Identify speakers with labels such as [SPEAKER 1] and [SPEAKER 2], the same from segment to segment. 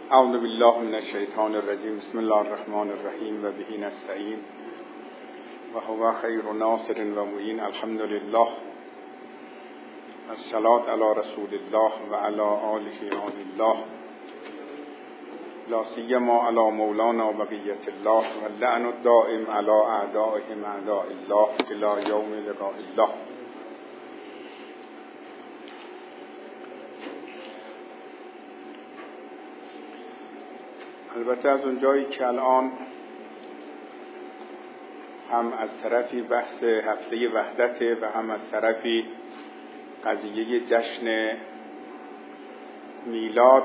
[SPEAKER 1] اعوذ بالله من الشیطان الرجیم. بسم الله الرحمن الرحیم و به نستعین و هو خیر ناصر و معین. الحمد لله. الصلاة علی رسول الله و علی آله الله، لا سیما علی مولانا بقیة الله و لعن الدائم علی اعدائهم اعداء الله الی یوم لقاء الله. البته از اونجایی که الان هم از طرفی بحث هفته وحدته و هم از طرفی قضیه جشن میلاد،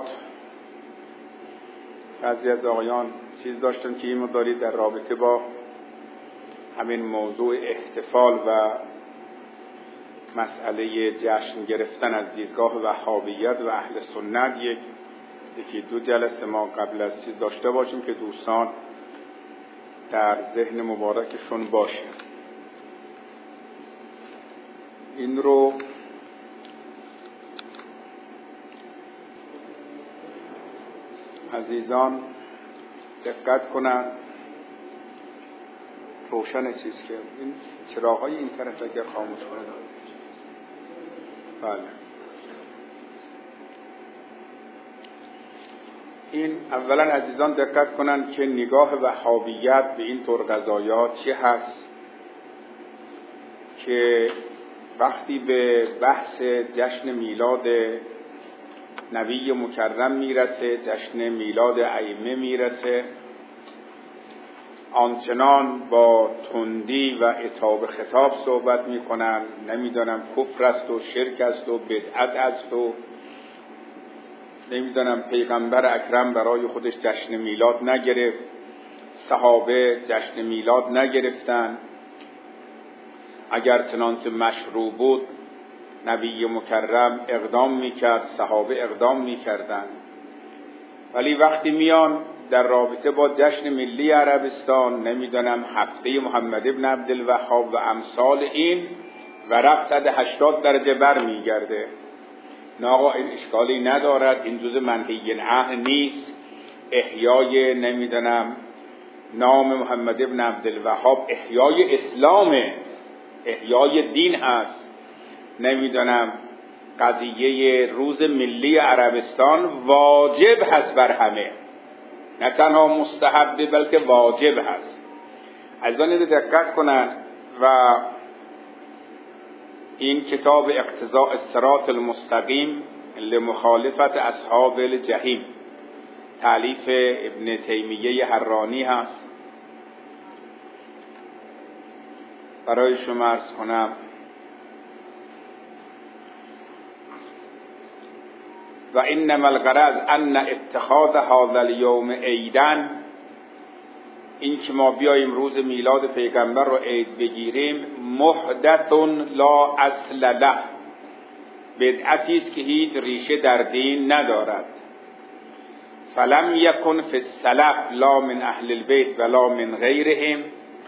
[SPEAKER 1] بعضی از آقایان چیز داشتن که این مداری در رابطه با همین موضوع احتفال و مسئله جشن گرفتن از دیدگاه وهابیت و اهل سنت یکی دو جلسه ما قبل از چیز داشته باشیم که دوستان در ذهن مبارکشون باشه. این رو عزیزان دقت کنند. روشن چیز که این چراغ‌های این طرف اگر خاموش کنه. بله. این اولا عزیزان دقت کنند که نگاه وهابیت به این طور قضایات چی هست که وقتی به بحث جشن میلاد نبی مکرم میرسه، جشن میلاد ائمه میرسه، آنچنان با تندی و عتاب خطاب صحبت میکنن، نمیدونم کفر است و شرک است و بدعت است و نمیدونم پیغمبر اکرم برای خودش جشن میلاد نگرفت، صحابه جشن میلاد نگرفتن، اگر چنانچه مشروع بود نبی مکرم اقدام میکرد، صحابه اقدام میکردن. ولی وقتی میان در رابطه با جشن ملی عربستان، نمیدونم هفته محمد ابن عبدالوهاب و امثال این، ورق 180 درجه بر میگرده. نه آقا این اشکالی ندارد، این جزء منهی عنه نیست، احیای نمیدونم نام محمد ابن عبدالوهاب احیای اسلامه، احیای دین هست، نمیدونم قضیه روز ملی عربستان واجب هست بر همه، نه تنها مستحب بلکه واجب هست. از آن دقت کنن. و این کتاب اقتضاء الصراط المستقیم لمخالفت اصحاب الجحیم تالیف ابن تیمیه حرانی هست. برای شما عرض کنم و انما الغرض ان اتخاذ هذا اليوم عیدا، این که ما بیاییم روز میلاد پیغمبر رو عید بگیریم، محدث لا اصل له، بدعتی است که هیچ ریشه در دین ندارد. فلم یکن فی السلف لا من اهل البیت ولا من غیرهم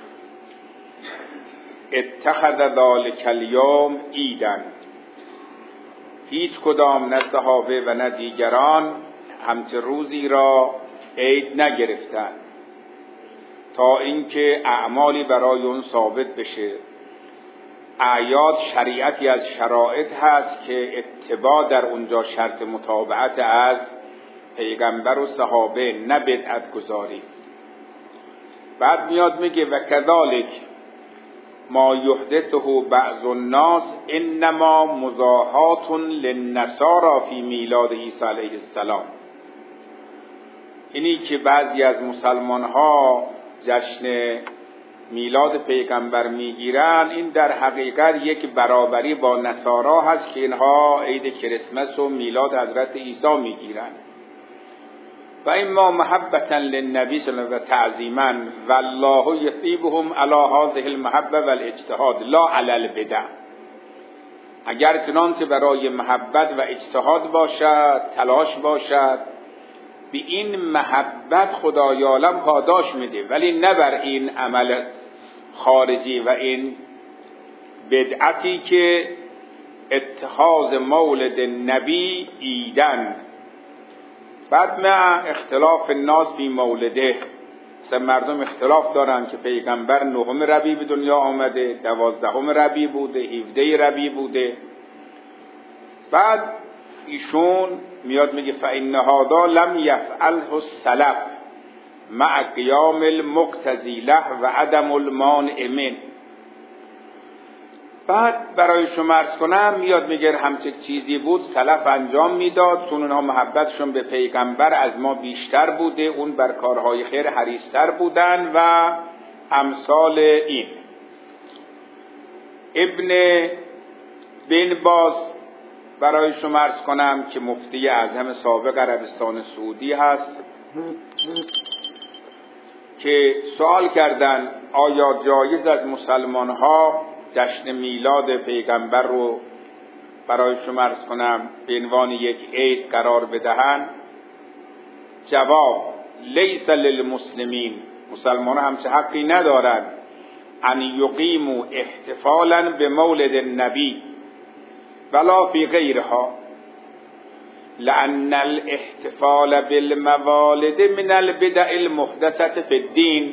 [SPEAKER 1] اتخذ ذلك اليوم عیدا، هیچ کدام نه صحابه و نه دیگران همچه روزی را عید نگرفتند تا اینکه اعمالی برای اون ثابت بشه. اعیاد شریعتی از شرایط هست که اتباع در اونجا شرط متابعت از پیغمبر و صحابه، نه بدعت گذاری. بعد میاد میگه و کذالک ما یحدثه بعض الناس انما مزاحات للنصارى فی میلاد عیسی علیه السلام، اینی که بعضی از مسلمان ها جشن میلاد پیغمبر میگیرن، این در حقیقت یک برابری با نصارا هست که اینها عید کریسمس و میلاد حضرت عیسی میگیرن. و اما محبتا للنبی صلی الله علیه و تعظیما والله یثیبهم علی هذه المحبه والاجتهاد لا علی البدع، اگر چنانچه برای محبت و اجتهاد باشد، تلاش باشد، به این محبت خدای عالم پاداش میده، ولی نه بر این عمل خارجی و این بدعتی که اتخاذ مولد نبی عیدن، بعد مع اختلاف الناس فی مولده، مثلا مردم اختلاف دارن که پیغمبر 9 ربیع به دنیا آمده، 12 ربیع بوده، 17 ربیع بوده. بعد ایشون میاد میگه فإن هذا لم یفعله السلف مع قیام المقتضی له و عدم المانع منه. بعد برای شما عرض کنم میاد میگه همچه چیزی بود سلف انجام میداد، چون اونها محبتشون به پیغمبر از ما بیشتر بوده، اون بر کارهای خیر حریص‌تر بودن و امثال این. ابن بن باز برای شما عرض کنم که مفتی اعظم سابق عربستان سعودی هست که سوال کردن آیا جایز از مسلمان ها جشن میلاد پیغمبر رو برای شما عرض کنم به عنوان یک عید قرار بدهن؟ جواب: لیس للمسلمین، مسلمان ها همچه حقی ندارند ان یقیموا احتفالا به مولد النبی ولا فی غیرها، لأن الاحتفال بالموالد من البدع المحدثة فی الدین.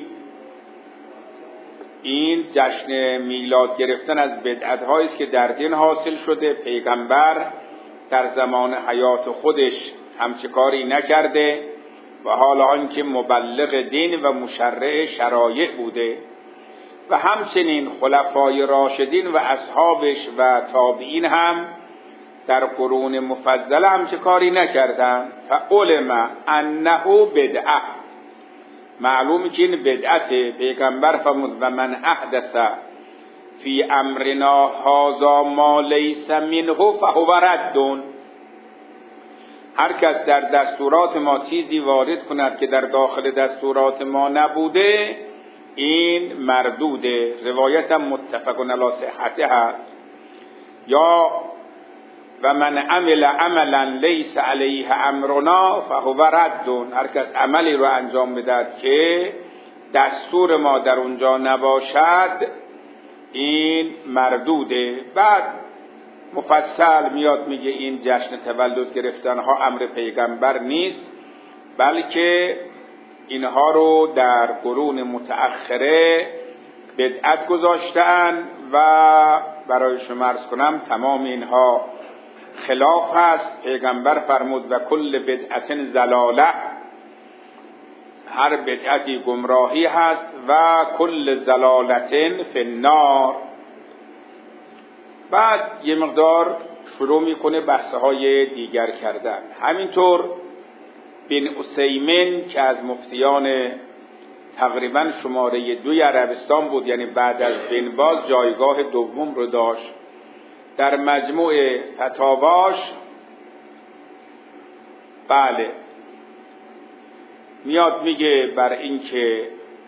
[SPEAKER 1] این جشن میلاد گرفتن از بدعت‌هایی است که در دین حاصل شده. پیغمبر در زمان حیات خودش همچه کاری نکرده و حالا آنکه مبلغ دین و مشرع شرایع بوده و همچنین خلفای راشدین و اصحابش و تابعین هم در قرون مفضله همچه کاری نکردن. فعلم انه بدعه، معلومی که این بدعت. پیغمبر فرمود و من احدث فی امرنا هذا ما لیس منه فهو رد. هر کس در دستورات ما چیزی وارد کند که در داخل دستورات ما نبوده، این مردوده. روایت هم متفق علی صحته هست. یا و من عمل عملا لیس علیه امرنا فهو رد. هر کس عملی رو انجام بدهد که دستور ما در اونجا نباشد، این مردوده. بعد مفصل میاد میگه این جشن تولد گرفتن ها امر پیغمبر نیست، بلکه اینها رو در قرون متأخره بدعت گذاشتن و برای شما عرض کنم تمام اینها خلاف هست. پیغمبر فرمود و کل بدعت ضلاله، هر بدعتی گمراهی هست و کل ضلالت فی النار. بعد یه مقدار شروع میکنه بحث‌های دیگر کردن. همینطور بن عثیمین که از مفتیان تقریبا شماره 2 عربستان بود، یعنی بعد از بن باز جایگاه دوم رو داشت، در مجموع فتاواش بله میاد میگه بر این که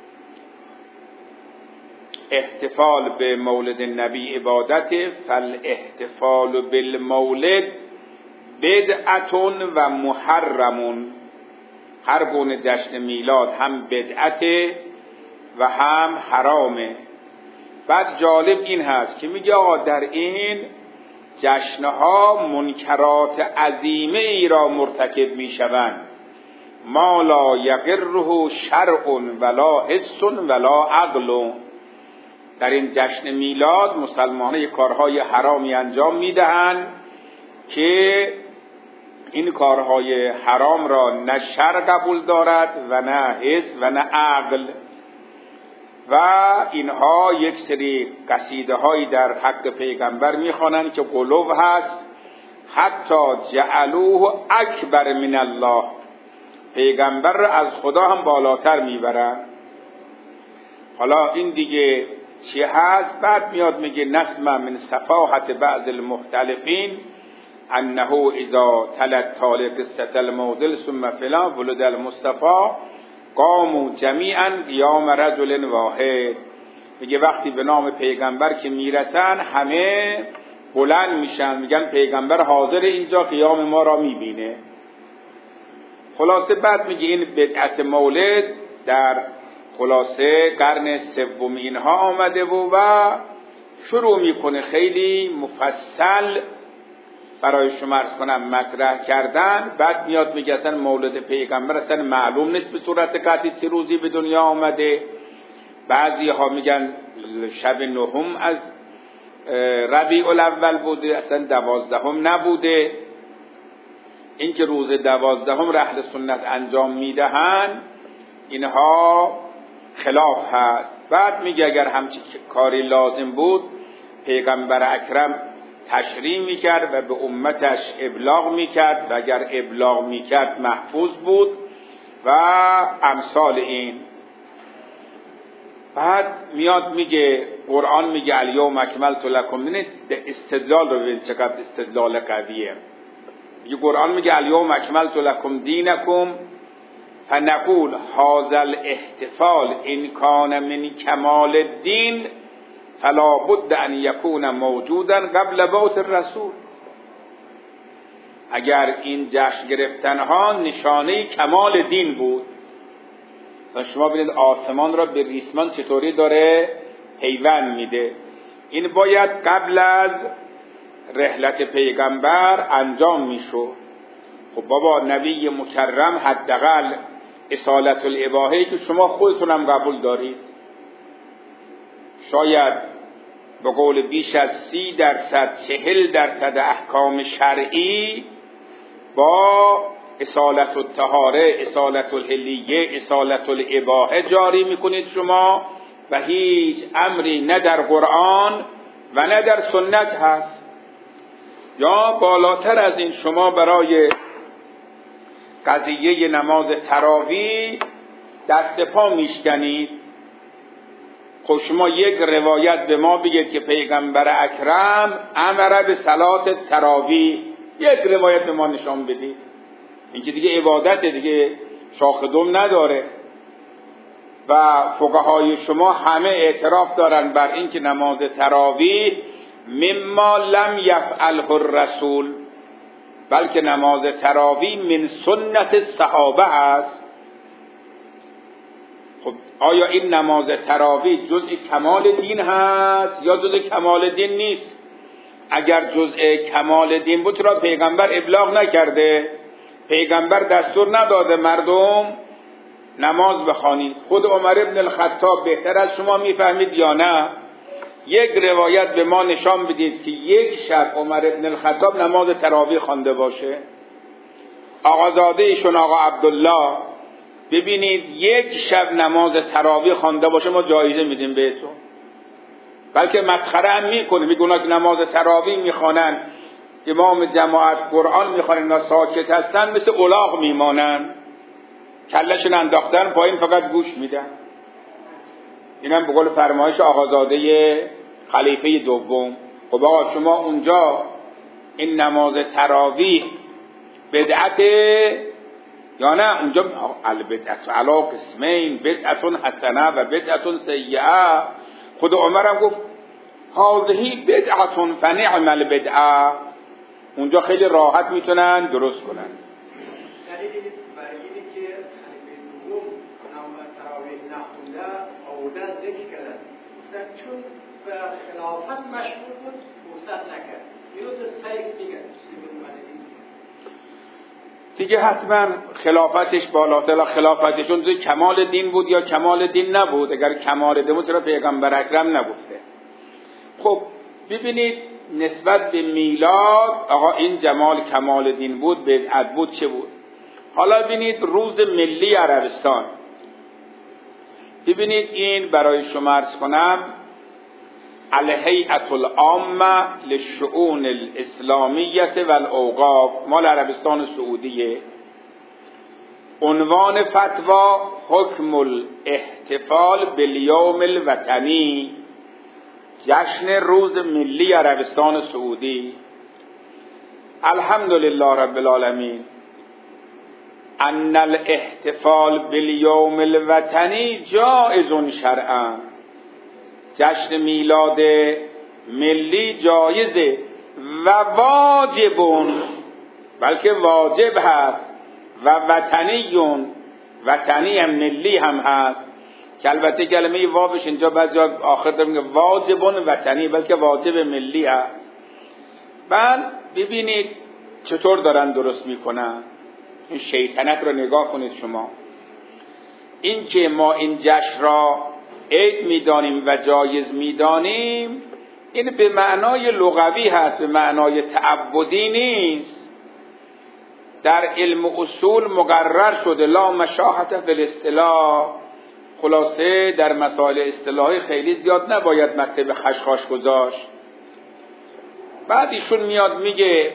[SPEAKER 1] احتفال به مولد نبی عبادت، فالاحتفال بالمولد بدعتون و محرمون. هر گونه جشن میلاد هم بدعته و هم حرامه. بعد جالب این هست که میگه آقا در این جشنها منکرات عظیمه ای را مرتکب میشوند، ما لا یقره شرع ولا حس ولا عقل. در این جشن میلاد مسلمانان یک کارهای حرامی انجام میدهند که این کارهای حرام را نه شرع قبول دارد و نه حس و نه عقل. و اینها یک سری قصیده هایی در حق پیغمبر میخوانند که غلو هست، حتی جعلوه اکبر من الله، پیغمبر را از خدا هم بالاتر میبرن. حالا این دیگه چی هست؟ بعد میاد میگه نسمع من صفاحت بعض المختلفین انه اذا تلت طالق قصة المودل ثم فلان ولد المصطفى قاموا جمیعا قیام رجل واحد. میگه وقتی به نام پیغمبر که میرسن همه بلند میشن، میگن پیغمبر حاضر اینجا قیام ما را میبینه. خلاصه بعد میگه این بدعت مولد در خلاصه قرن سوم اینها آمده و شروع میکنه خیلی مفصل برای شما عرض کنم مطرح کردن، بعد میاد میگه اصلا مولد پیغمبر اصلا معلوم نیست به صورت قطعی چه روزی به دنیا آمده. بعضی ها میگن شب نهم از ربیع الاول بوده، اصلا 12 نبوده. این که روز 12 اهل سنت انجام میدهن، اینها خلاف هست. بعد میگه اگر همچی کاری لازم بود پیغمبر اکرم تشریح میکرد و به امتش ابلاغ میکرد و اگر ابلاغ میکرد محفوظ بود و امثال این. بعد میاد میگه قرآن میگه الیوم اکملت لکم، این استدلال رو ببین چقدر استدلال قویه. میگه قرآن میگه الیوم اکملت لکم دینکم فنقول هذا الاحتفال ان کان من کمال الدین فلا بد ان یکون موجودا قبل بعث الرسول. اگر این جشن گرفتن ها نشانه کمال دین بود، شما ببینید آسمان را به ریسمان چطوری داره پیوند میده، این باید قبل از رحلت پیغمبر انجام میشد. خب بابا نبی مکرم حداقل اصالت الاباحه که شما خودتونم قبول دارید، شاید به قول بیش از 30% 40% احکام شرعی با اصالت الطهاره، اصالت الحلیه، اصالت الاباحه جاری میکنید شما و هیچ امری نه در قرآن و نه در سنت هست. یا بالاتر از این شما برای قضیه نماز تراویح دست پا میشکنید. خب شما یک روایت به ما بگید که پیغمبر اکرم امر به صلات تراویح، یک روایت به ما نشان بدید. این که دیگه عبادت دیگه شاخ دم نداره. و فقهای شما همه اعتراف دارن بر این که نماز تراویح مما لم یفعله الرسول، بلکه نماز تراویح من سنت الصحابه است. خب آیا این نماز تراویح جزء کمال دین هست یا جزء کمال دین نیست؟ اگر جزء کمال دین بود چرا پیغمبر ابلاغ نکرده؟ پیغمبر دستور نداده مردم نماز بخوانید؟ خود عمر ابن الخطاب بهتر از شما میفهمید یا نه؟ یک روایت به ما نشان بدید که یک شب عمر ابن الخطاب نماز تراویح خوانده باشه. آقازاده ایشون آقا عبدالله ببینید یک شب نماز تراویح خوانده باشه ما جایزه میدیم بهتون. بلکه مسخره هم میکنه، میگه که نماز تراویح میخوانن امام جماعت قرآن میخوانن اینا ساکت هستن مثل الاغ میمانن، کلشون انداختن پایین فقط گوش میدن. اینم به قول فرمایش آقازاده خلیفه دوم. خب آقا شما اونجا این نماز تراویح بدعت یا نه؟ اونجا البدعت علی قسمین، بدعت حسنه و بدعت سیئه. خود عمرم گفت هذه بدعت فنعم البدعه. اونجا خیلی راحت میتونن درست کنن.
[SPEAKER 2] چون به خلافت مشغول بود فرصت نکرد. یوز سیف
[SPEAKER 1] دیگه حتما خلافتش بالاتر، خلافتشون توی کمال دین بود یا کمال دین نبود؟ اگر کمال دین بود چرا پیغمبر اکرم نگفته؟ خب ببینید نسبت به میلاد آقا این جمال کمال دین بود، بدعت بود، چه بود؟ حالا ببینید روز ملی عربستان، ببینید این برای شما عرض کنم الهیئة العامة للشؤون الاسلامیه و الاوقاف مال عربستان سعودیه. عنوان فتوا حکم الاحتفال بالیوم الوطنی، جشن روز ملی عربستان سعودی. الحمدلله رب العالمین ان الاحتفال بالیوم الوطنی جائز شرعا، جشن میلاد ملی جایزه و واجبون، بلکه واجب هست، و وطنیون، وطنی هم ملی هم هست که البته کلمه واوش اینجا بعضی آخر داره میگه واجبون وطنی، بلکه واجب ملی هست. بل ببینید چطور دارن درست میکنن. این شیطنت رو نگاه کنید شما. این که ما این جشن را عید میدانیم و جایز میدانیم، این به معنای لغوی هست، به معنای تعبدی نیست. در علم اصول مقرر شده لا مشاحة فی الاصطلاح. خلاصه در مسائل اصطلاحی خیلی زیاد نباید مطلب خشخاش گذاشت. بعد ایشون میاد میگه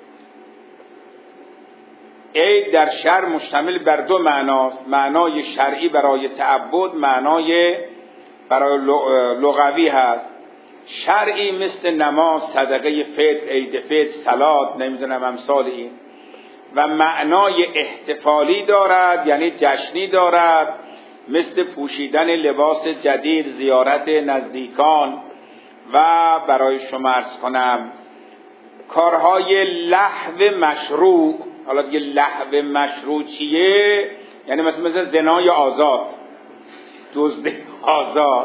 [SPEAKER 1] عید در شرع مشتمل بر دو معناست، معنای شرعی برای تعبد، معنای برای لغوی هست. شرعی مثل نماز، صدقه فطر، عید فطر، صلات، نمیدونم امثال این. و معنای احتفالی دارد، یعنی جشنی دارد، مثل پوشیدن لباس جدید، زیارت نزدیکان و برای شما عرض کنم کارهای لهو مشروع. حالا دیگه لهو مشروع چیه؟ یعنی مثل زنای آزاد، دزد آزاد،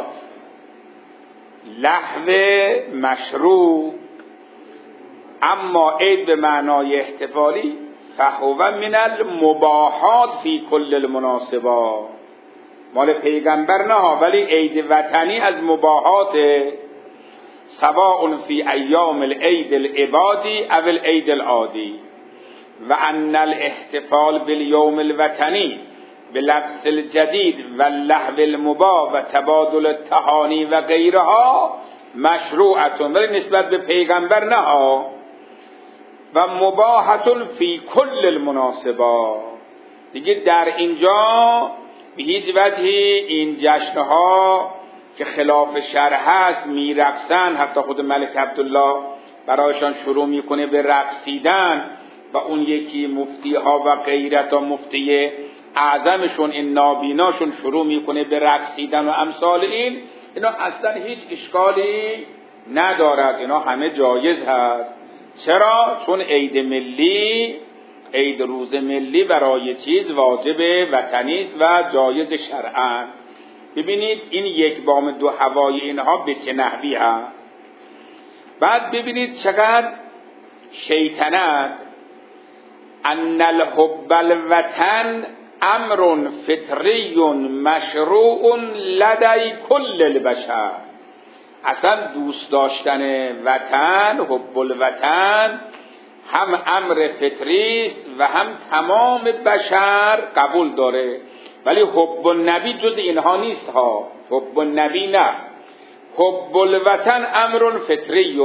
[SPEAKER 1] لهو مشروع. اما عید به معنای احتفالی فهو من المباحات فی کل المناسبات. مال پیغمبر نه، ولی عید وطنی از مباحات، سواء فی ایام العید العبادی او العید العادی. و ان الاحتفال بالیوم الوطنی بلبس الجدید و لهو المباح و تبادل التهانی و غیرها مشروعتون، ولی نسبت به پیغمبر نه. و مباحتون فی کل المناسبات. دیگه در اینجا به هیچ وجهی این جشنها که خلاف شرع هست میرقصن. حتی خود ملک عبدالله برایشان شروع میکنه به رقصیدن و اون یکی مفتی ها و غیرتا مفتی اعظمشون این نابیناشون شروع میکنه به رقصیدن و امثال این. اینا اصلا هیچ اشکالی ندارد، اینا همه جایز هست. چرا؟ چون عید ملی، عید روز ملی برای چیز واجب وطنی است و جایز شرعاً. ببینید این یک بام دو هوای اینها به چه نحوی هست. بعد ببینید چقدر شیطنت. ان الحب الوطن امر فطری مشروع لدی کل البشر. اصلا دوست داشتن وطن، حب الوطن، هم امر فطری است و هم تمام بشر قبول داره. ولی حب النبی جز اینها نیست ها. حب النبی نه، حب الوطن امر فطری.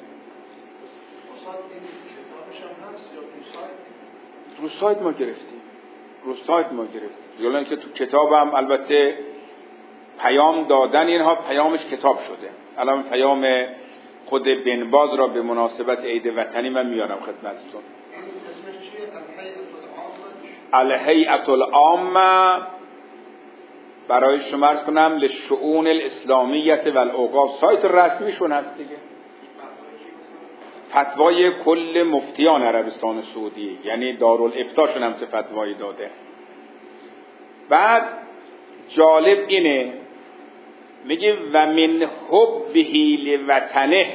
[SPEAKER 1] رو سایت ما گرفتیم، یعنی که تو کتابم البته پیام دادن اینها پیامش کتاب شده. الان پیام خود بن باز را به مناسبت عید وطنی من میارم خدمتتون. الهیئة العامه برای شما عرض کنم للشؤون الاسلامیه و الاوقاف. سایت رسمیشون هست دیگه. فتوای کل مفتیان عربستان سعودی، یعنی دارالافتاشون هم چه فتوایی داده. بعد جالب اینه میگه و من حبه لوطنه.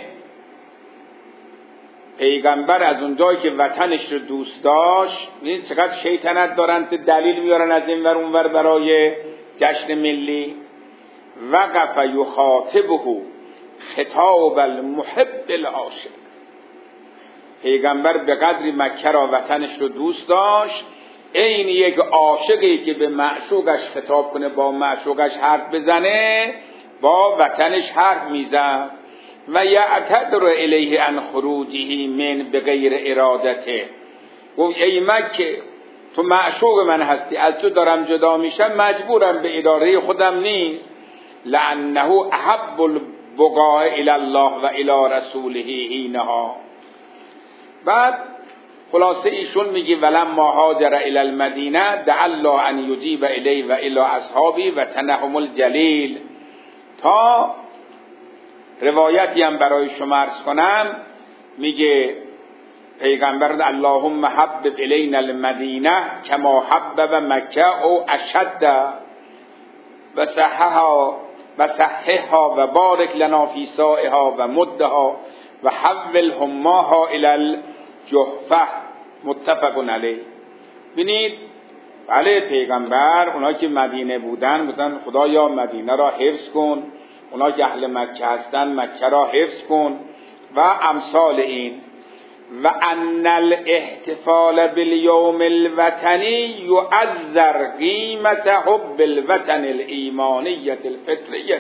[SPEAKER 1] پیغمبر از اون جایی که وطنش رو دوست داشت، ببینید چقدر شیطنت دارن، دلیل میارن از این ور اون ور برای جشن ملی. وقف یخاطبه خطاب المحب العاشق. پیغمبر به قدری مکه را وطنش رو دوست داشت، این یک عاشقی که به معشوقش خطاب کنه، با معشوقش حرف بزنه، با وطنش حرف میزن. و یعتذر الیه عن خروجه من بغیر ارادته. گفت ای مکه تو معشوق من هستی، از تو دارم جدا میشم، مجبورم، به اراده خودم نیست. لانه احب البقاء الی الله و الی رسوله حینها. بعد خلاصه ایشون میگه ولما هاجر الی المدینه دعا الله ان یجیب الیه و الی اصحابی و تنهم الجلیل. تا روایتی هم برای شما عرض کنم، میگه پیغمبر اللهم حبب الینا المدینه کما حبب مکه او اشد و صححها و بارک لنا فی سائها و مدها و حول هماها الی جحفه متفق علیه. ببینید بله پیغمبر اونا که مدینه بودن گفتن خدایا مدینه را حفظ کن، اونا که اهل مکه هستن مکه را حفظ کن و امثال این. و ان الاحتفال بالیوم الوطنی یعذر قیمت حب الوطن الایمانیه الفطریه.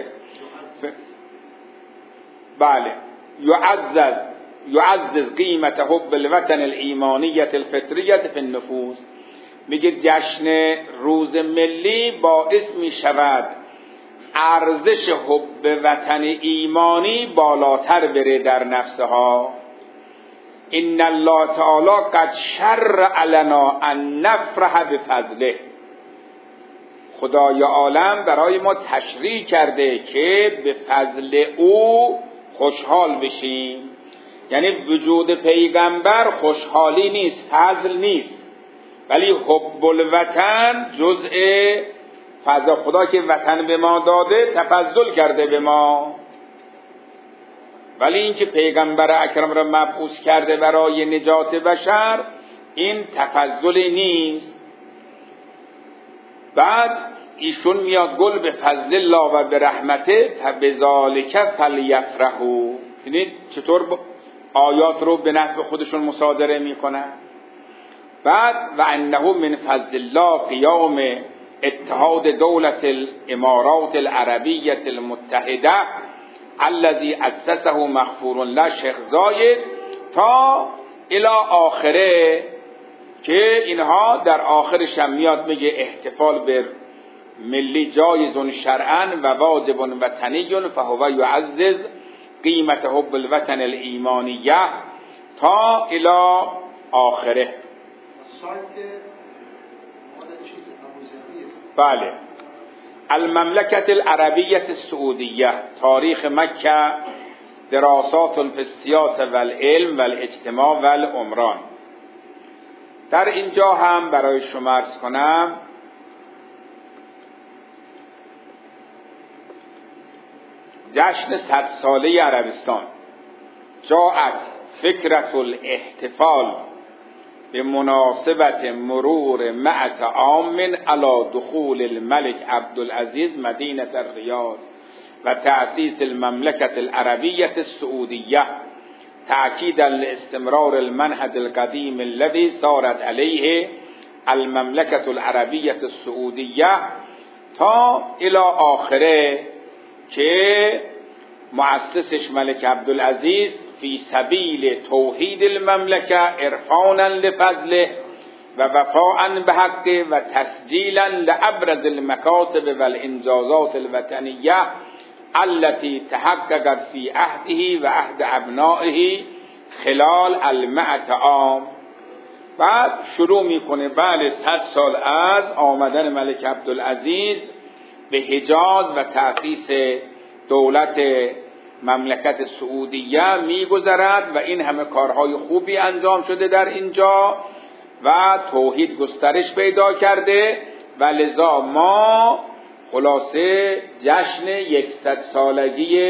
[SPEAKER 1] بله یعزز قیمت حب الوطن الایمانیه الفطریه فی النفوس. میگه جشن روز ملی باعث می شود ارزش حب وطن ایمانی بالاتر بره در نفسها. ان الله تعالی قد شرع لنا ان نفرح بفضله. خدای عالم برای ما تشریع کرده که به فضل او خوشحال بشیم. یعنی وجود پیغمبر خوشحالی نیست، فضل نیست، ولی حب الوطن جزء فضل خدا که وطن به ما داده تفضل کرده به ما. ولی اینکه پیغمبر اکرم را مبعوث کرده برای نجات بشر این تفضلی نیست. بعد ایشون میاد گل به فضل الله و به رحمته فبذالک فلیفرحوا. ببینید چطور آیات رو به نفع خودشون مصادره میکنن. بعد و انه من فضل الله قیام اتحاد دولت الامارات العربیه المتحده الذي اسسه مغفور الله شیخ زاید تا الی آخره، که اینها در آخرش هم میاد میگه احتفال به ملی جایز شرعا و واجب وطنی فهو یعزز قیمت حب الوطن الایمانیه تا الی آخره. بله. المملکت العربیه السعودیه تاریخ مکه دراسات فی السیاسه و العلم و الاجتماع و العمران. در اینجا هم برای شما عرض کنم جشن 100 ساله عربستان. جاءت فکرة الاحتفال به مناسبت مرور 100 عام علی دخول الملك عبدالعزیز مدینه الریاض و تأسیس المملکة العربیة السعودیه تأکیدا لاستمرار المنهج القدیم الذي سارت علیه المملکة العربیة السعودیه تا الی آخره، که مؤسسش ملک عبدالعزیز فی سبیل توحید المملکه عرفانا لفضله و وفاء بحقه و تسجیلا لابرز المکاسب و الانجازات الوطنیه التي تحققت فی عهده و عهد ابنائه خلال 100 عام. بعد شروع میکنه بله 100 سال از آمدن ملک عبدالعزیز به حجاز و تأسیس دولت مملکت سعودیه میگذرد و این همه کارهای خوبی انجام شده در اینجا و توحید گسترش پیدا کرده و لذا ما خلاصه جشن 100 سالگی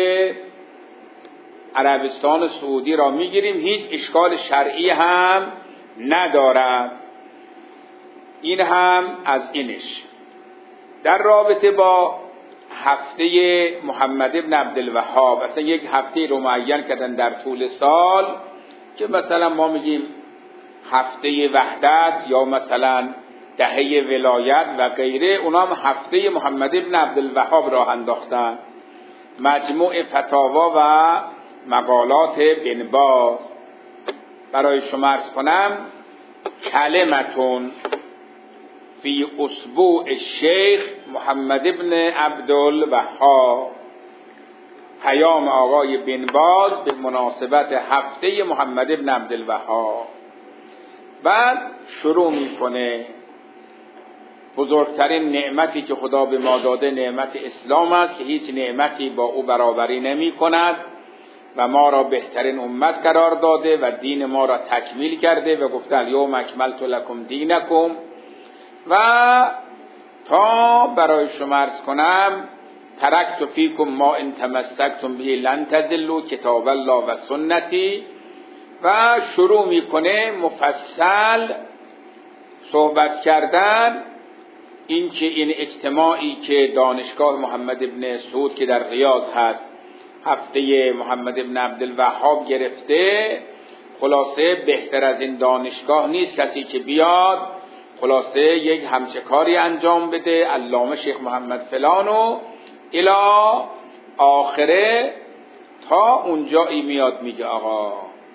[SPEAKER 1] عربستان سعودی را میگیریم. هیچ اشکال شرعی هم ندارد. این هم از اینش. در رابطه با هفته محمد ابن عبدالوهاب، اصلا یک هفته رو معین کردن در طول سال که مثلا ما میگیم هفته وحدت یا مثلا دهه ولایت و غیره، اونا هم هفته محمد ابن عبدالوهاب راه انداختن. مجموع فتاوا و مقالات بن باز. برای شما عرض کنم کلمتون فی اسبوع الشیخ محمد ابن عبدالوهاب، پیام آقای بن باز به مناسبت هفته محمد ابن عبدالوهاب. بعد شروع میکنه بزرگترین نعمتی که خدا به ما داده نعمت اسلام است که هیچ نعمتی با او برابری نمی کند و ما را بهترین امت قرار داده و دین ما را تکمیل کرده و گفته الیوم اکملت لکم دینکم. و تا برای شما عرض کنم ترکت فیکم ما ان تمسکتم به لن تضلوا کتاب الله و سنتی و شروع میکنه مفصل صحبت کردن اینکه این اجتماعی که دانشگاه محمد ابن سعود که در ریاض هست هفته محمد ابن عبدالوهاب گرفته، خلاصه بهتر از این دانشگاه نیست کسی که بیاد خلاصه یک همچه کاری انجام بده، علامه شیخ محمد فلانو الی آخره، تا اونجایی میاد میگه آقا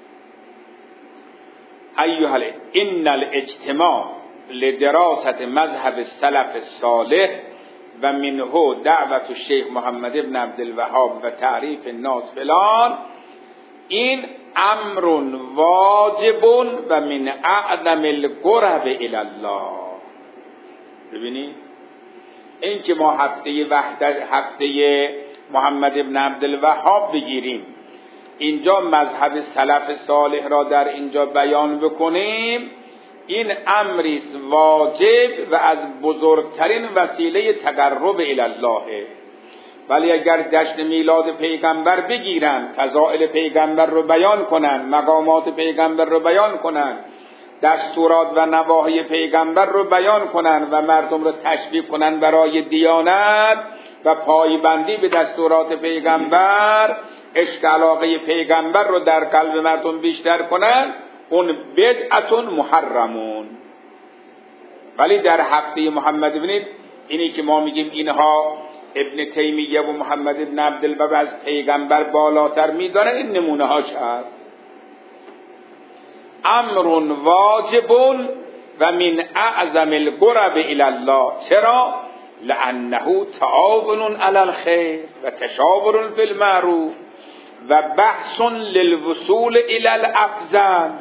[SPEAKER 1] ایها ان الاجتماع لدراسة مذهب السلف الصالح و منه دعوت الشیخ محمد ابن عبدالوهاب و تعریف الناس فلان، این امر واجب و من اعظم القرب الی الله. ببینید این که ما هفته محمد ابن عبدالوهاب بگیریم، اینجا مذهب سلف صالح را در اینجا بیان بکنیم، این امری واجب و از بزرگترین وسیله تقرب الی الله. ولی اگر جشن میلاد پیغمبر بگیرن، فضائل پیغمبر رو بیان کنن، مقامات پیغمبر رو بیان کنن، دستورات و نواهی پیغمبر رو بیان کنن و مردم رو تشویق کنن برای دیانت و پایبندی به دستورات پیغمبر، عشق علاقه پیغمبر رو در قلب مردم بیشتر کنن، اون بدعتون محرمون. ولی در هفته محمد ببینید اینی که ما میگیم اینها ابن تیمیه و محمد ابن عبدالوهاب از پیغمبر بالاتر میدانن، این نمونه هاش هست. امر واجب و من اعظم القرب الی الله. چرا؟ لانه تعاون علی الخیر و تشاور فی المعروف و بحث للوصول الی الافضل.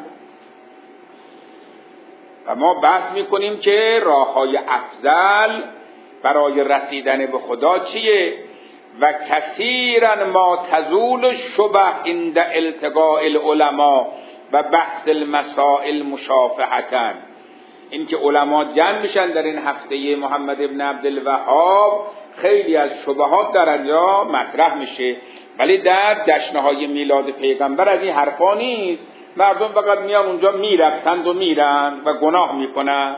[SPEAKER 1] و ما بحث میکنیم که راههای افضل برای رسیدن به خدا چیه؟ و کثیرا ما تزول الشبه عند التقاء العلماء و بحث المسائل مشافهة. این که علما جمع میشن در این هفته محمد ابن عبدالوهاب، خیلی از شبهات در اینجا مطرح میشه. ولی در جشنهای میلاد پیغمبر از این حرفا نیست، مردم فقط میان اونجا میرفتند و میرن و گناه میکنن.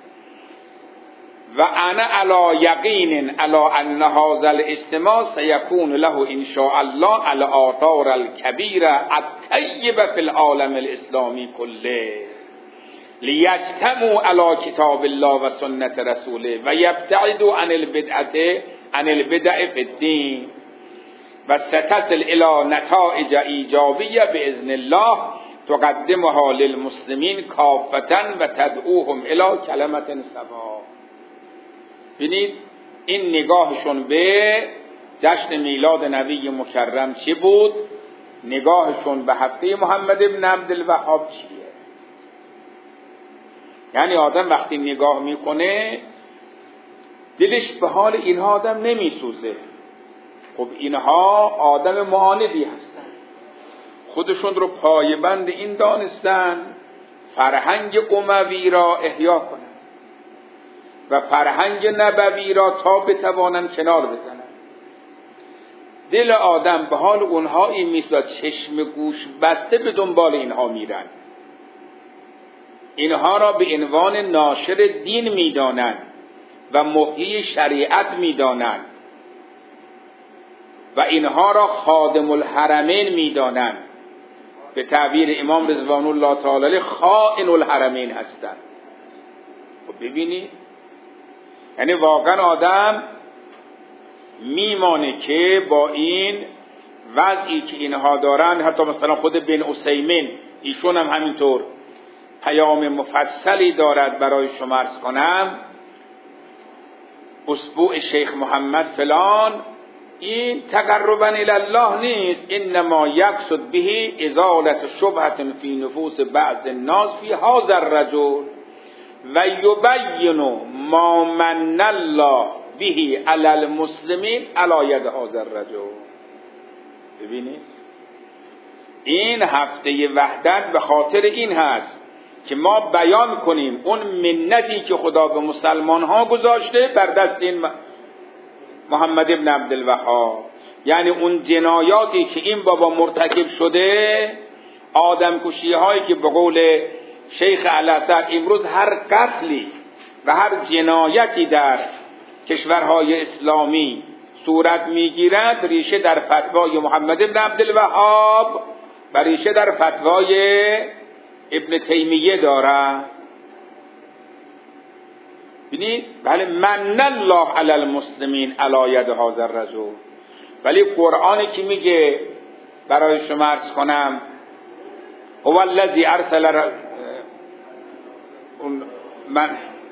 [SPEAKER 1] و انا علی یقین علی ان هذا الاجتماع سیکون له ان شاء الله الاثار الکبیره الطیبه فی العالم الاسلامی کله لیجتمعوا علی کتاب الله و سنت رسوله و یبتعدوا عن البدع فی الدین و ستصل الی نتائج ایجابیه باذن الله تقدمها للمسلمین کافة و تدعوهم الی کلمة سوا. ببینید این نگاهشون به جشن میلاد نبی مکرم چی بود؟ نگاهشون به هفته محمد ابن عبدالوهاب چیه؟ یعنی آدم وقتی نگاه میکنه دلش به حال اینها آدم نمیسوزه. خب اینها آدم معاندی هستن، خودشون رو پایبند این دانستن فرهنگ اموی را احیا کنن و فرهنگ نبوی را تا بتوانن کنار بزنن. دل آدم به حال اونها این میسوزد، چشم گوش بسته به دنبال اینها میرن، اینها را به عنوان ناشر دین میدانن و محیی شریعت میدانن و اینها را خادم الحرمین میدانن. به تعبیر امام رضوان الله تعالی خائن الحرمین هستند. خب ببینید یعنی واقعا آدم میمانه که با این وضعی که اینها دارن، حتی مثلا خود بن عثیمین ایشون هم همینطور پیام مفصلی دارد برای شما عرض کنم، اسبوع شیخ محمد فلان، این تقربا الی الله نیست، انما یقصد به ازالت شبهة فی نفوس بعض الناس فی هذا الرجل و یبین ما من الله به علی المسلمین علی ید هذا الرجل. ببینید این هفته وحدت به خاطر این هست که ما بیان کنیم اون منتی که خدا به مسلمان ها گذاشته بر دست این محمد ابن عبدالوهاب، یعنی اون جنایاتی که این بابا مرتکب شده آدمکشی هایی که به قول شیخ الاسد امروز هر قتلی و هر جنایتی در کشورهای اسلامی صورت میگیرد ریشه در فتوای محمد بن عبدالوهاب و ریشه در فتوای ابن تیمیه دارد. ببینید بله من الله علی المسلمین علی ید هذا الرجل، ولی قرآنی که میگه برای شما عرض کنم هو الذی ارسل من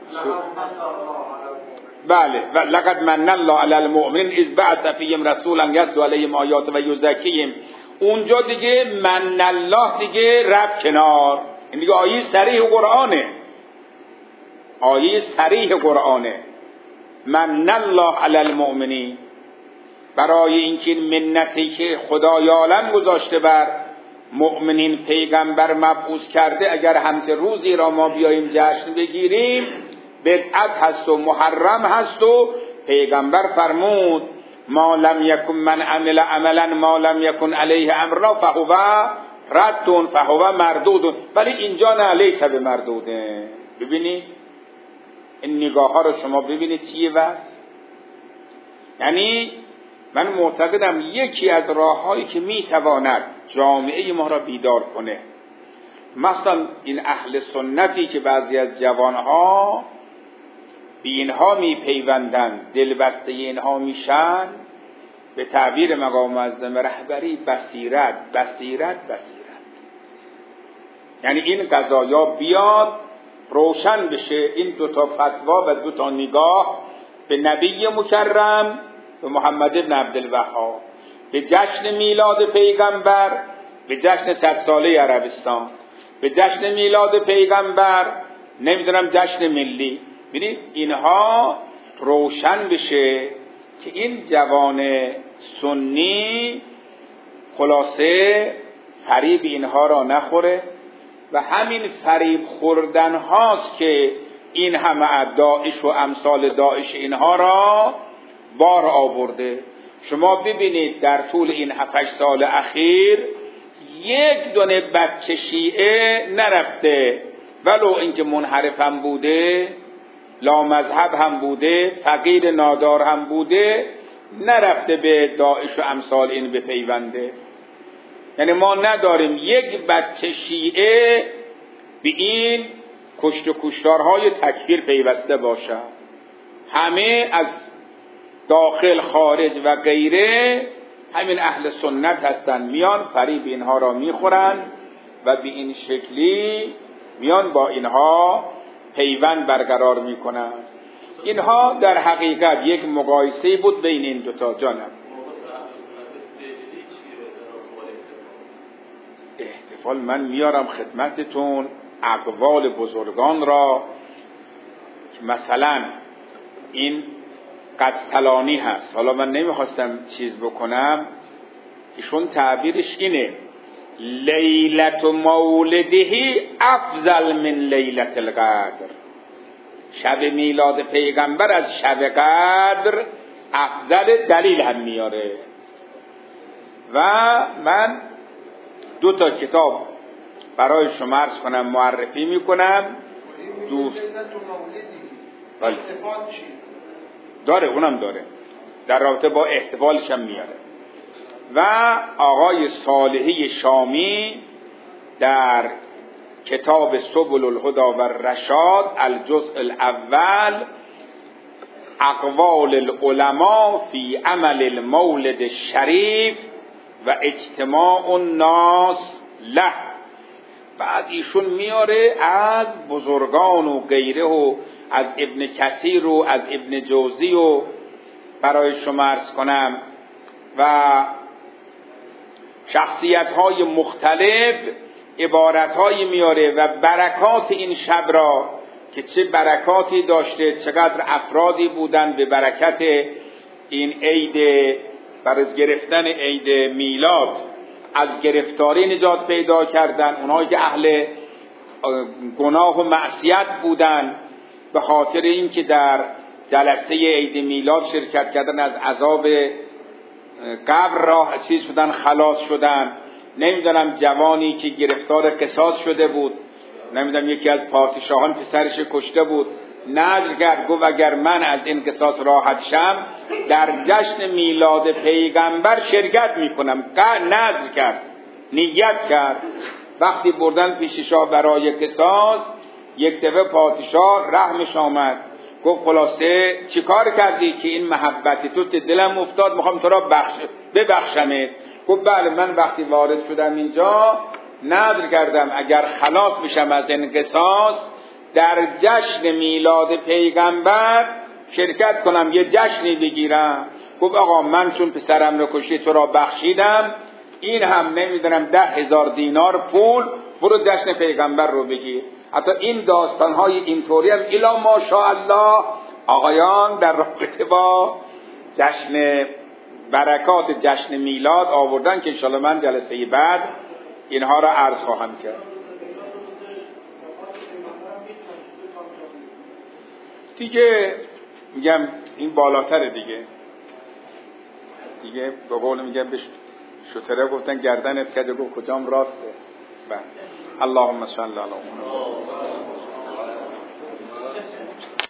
[SPEAKER 1] بله لقد من الله علی المؤمنین اذ بعث فیهم رسولا یتلو علیهم آیات و یزکیهم. اونجا دیگه من الله دیگه رفت کنار، این دیگه آیه صریح قرآنه، آیه صریح قرآنه. من الله علی المؤمنین، برای اینکه منتی که خدای عالم گذاشته بر مؤمنین پیغمبر مبعوث کرده، اگر همت روزی را ما بیاییم جشن بگیریم بدعت هست و محرم هست و پیغمبر فرمود ما لم یکن من عمل عملا ما لم یکن علیه امرنا فهو رد فهو مردود. ولی اینجا نه لیس بمردوده. ببینید این نگاه ها رو شما ببینید چیه واسه. یعنی من معتقدم یکی از راههایی که میتواند جامعه ما را بیدار کنه، مثلا این اهل سنتی که بعضی از جوانها به اینها میپیوندند، دلبسته اینها میشن، به تعبیر مقام معظم رهبری بصیرت. یعنی این قضایا بیاد روشن بشه، این دوتا فتوا و دوتا نگاه به نبی مکرم به محمد بن عبدالوهاب، به جشن میلاد پیغمبر، به جشن 100 ساله عربستان، به جشن میلاد پیغمبر، نمیدونم جشن ملی. ببینید اینها روشن بشه که این جوان سنی خلاصه فریب اینها را نخوره و همین فریب خوردن هاست که این همه داعش و امثال داعش اینها را بار آورده. شما ببینید در طول این 7-8 سال اخیر یک دونه بچه شیعه نرفته، ولو اینکه منحرف هم بوده، لامذهب هم بوده، فقیر نادار هم بوده، نرفته به داعش و امثال این بپیونده. یعنی ما نداریم یک بچه شیعه به این کشت و کشتارهای تکفیر پیوسته باشه. همه از داخل خارج و غیره همین اهل سنت هستن، میان فریب اینها را میخورن و به این شکلی میان با اینها پیوند برقرار میکنن. اینها در حقیقت یک مقایسه بود بین این دوتا. جانم احتفال من میارم خدمتتون اقوال بزرگان را که مثلا این قسطلانی هست، حالا من نمیخواستم چیز بکنم، ایشون تعبیرش اینه لیلت مولده افضل من لیلت القدر، شب میلاد پیغمبر از شب قدر افضل. دلیل هم میاره. و من 2 کتاب برای شما عرض کنم معرفی میکنم. دوست داره، اونم داره، در رابطه با احتفالش هم میاره. و آقای صالحی شامی در کتاب سبل الهدی و الرشاد الجزء الاول اقوال العلماء فی عمل المولد الشریف و اجتماع الناس له، بعد ایشون میاره از بزرگان و غیره و از ابن کثیر و از ابن جوزی و برای شما عرض کنم و شخصیت‌های مختلف عبارت‌های میاره و برکات این شب را که چه برکاتی داشته، چقدر افرادی بودن به برکت این عید، برای گرفتن عید میلاد از گرفتاری نجات پیدا کردن. اونایی که اهل گناه و معصیت بودن به خاطر اینکه در جلسه عید میلاد شرکت کردن از عذاب قبر را چیز شدن، خلاص شدن. نمیدونم جوانی که گرفتار قصاص شده بود، نمیدونم یکی از پادشاهان پسرش کشته بود، نذر کرد گفت اگر من از این قصاص راحت شم در جشن میلاد پیغمبر شرکت میکنم. نذر کرد، نیت کرد. وقتی بردن پیش شاه برای قصاص، یک دفعه پادشاه رحمش آمد، گفت خلاصه چیکار کردی که این محبت تو دلم افتاد، میخوام تو را ببخشمت. گفت بله، من وقتی وارد شدم اینجا نذر کردم اگر خلاص میشم از این قصاص در جشن میلاد پیغمبر شرکت کنم، یه جشنی بگیرم. گفت آقا من چون پسرم رو کشتی تو را بخشیدم، این هم نمیدونم 10,000 دینار پول، برو جشن پیغمبر رو بگیر. حتی این داستانهای اینطوری هم الا ماشاءالله آقایان در رابطه با جشن برکات جشن میلاد آوردن که انشاءالله من جلسه بعد اینها را عرض خواهم کرد. دیگه میگم این بالاتره دیگه به قول میگم به شتره گفتن گردنت کجا، گفت کجام راسته. اللهم صل علی محمد.